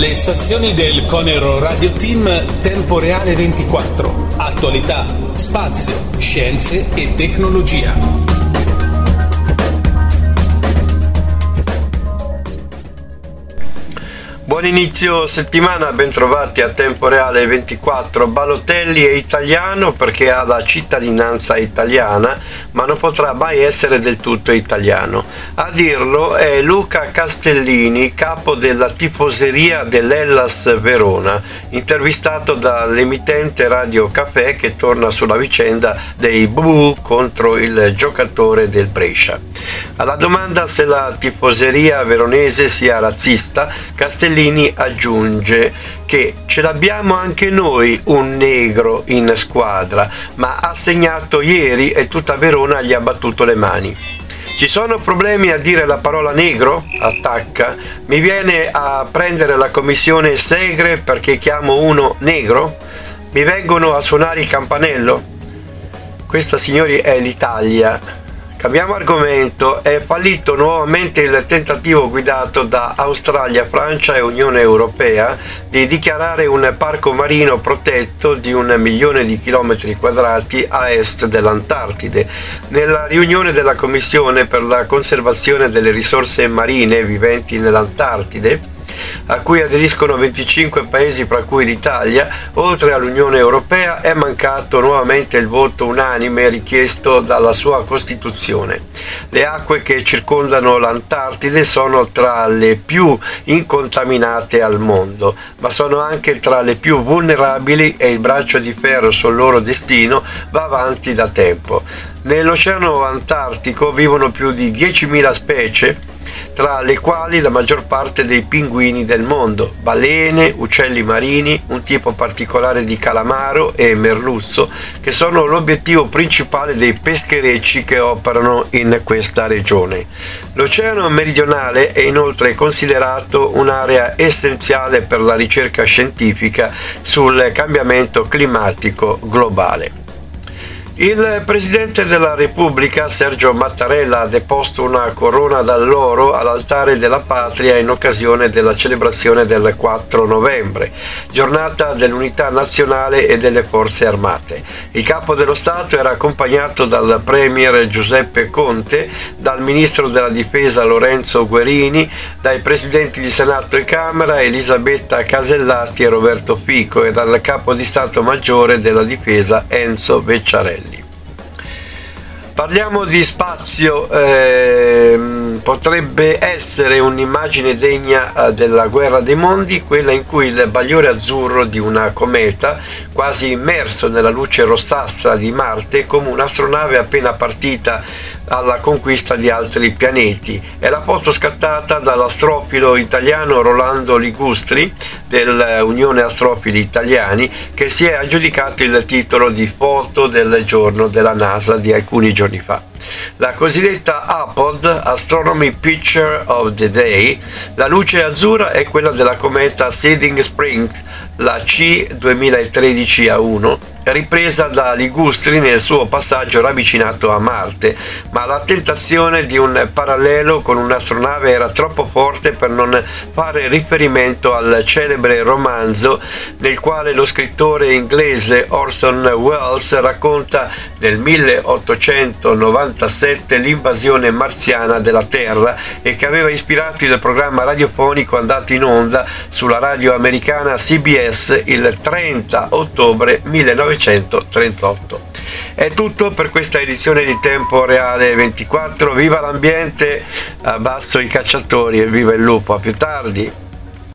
Le stazioni del Conero Radio Team Tempo Reale 24. Attualità, spazio, scienze e tecnologia. Buon inizio settimana, bentrovati a Tempo Reale 24. Balotelli è italiano perché ha la cittadinanza italiana, ma non potrà mai essere del tutto italiano. A dirlo è Luca Castellini, capo della tifoseria dell'Hellas Verona, intervistato dall'emittente Radio Caffè, che torna sulla vicenda dei buu contro il giocatore del Brescia. Alla domanda se la tifoseria veronese sia razzista, Castellini aggiunge che ce l'abbiamo anche noi un negro in squadra, ma ha segnato ieri e tutta Verona gli ha battuto le mani. Ci sono problemi a dire la parola negro? Attacca. Mi viene a prendere la commissione Segre perché chiamo uno negro? Mi vengono a suonare il campanello? Questa, signori, è l'Italia. Cambiamo argomento. È fallito nuovamente il tentativo guidato da Australia, Francia e Unione Europea di dichiarare un parco marino protetto di 1 milione di chilometri quadrati a est dell'Antartide. Nella riunione della Commissione per la conservazione delle risorse marine viventi nell'Antartide, a cui aderiscono 25 paesi fra cui l'Italia, oltre all'Unione Europea, è mancato nuovamente il voto unanime richiesto dalla sua Costituzione. Le acque che circondano l'Antartide sono tra le più incontaminate al mondo, ma sono anche tra le più vulnerabili e il braccio di ferro sul loro destino va avanti da tempo. Nell'Oceano Antartico vivono più di 10.000 specie, tra le quali la maggior parte dei pinguini del mondo, balene, uccelli marini, un tipo particolare di calamaro e merluzzo, che sono l'obiettivo principale dei pescherecci che operano in questa regione. L'Oceano Meridionale è inoltre considerato un'area essenziale per la ricerca scientifica sul cambiamento climatico globale. Il Presidente della Repubblica, Sergio Mattarella, ha deposto una corona d'alloro all'altare della patria in occasione della celebrazione del 4 novembre, giornata dell'unità nazionale e delle forze armate. Il capo dello Stato era accompagnato dal Premier Giuseppe Conte, dal Ministro della Difesa Lorenzo Guerini, dai Presidenti di Senato e Camera Elisabetta Casellati e Roberto Fico e dal Capo di Stato Maggiore della Difesa Enzo Vecciarelli. Parliamo di spazio, potrebbe essere un'immagine degna della Guerra dei Mondi, quella in cui il bagliore azzurro di una cometa, quasi immerso nella luce rossastra di Marte, come un'astronave appena partita alla conquista di altri pianeti. È la foto scattata dall'astrofilo italiano Rolando Ligustri dell'Unione Astrofili Italiani, che si è aggiudicato il titolo di foto del giorno della NASA di alcuni giorni fa. La cosiddetta APOD, Astronomy Picture of the Day, la luce azzurra è quella della cometa Siding Spring, la C2013A1, ripresa da Ligustri nel suo passaggio ravvicinato a Marte, ma la tentazione di un parallelo con un'astronave era troppo forte per non fare riferimento al celebre romanzo nel quale lo scrittore inglese Orson Welles racconta nel 1897 l'invasione marziana della Terra e che aveva ispirato il programma radiofonico andato in onda sulla radio americana CBS il 30 ottobre 1938. È tutto per questa edizione di Tempo Reale 24. Viva l'ambiente, abbasso i cacciatori e viva il lupo. A più tardi.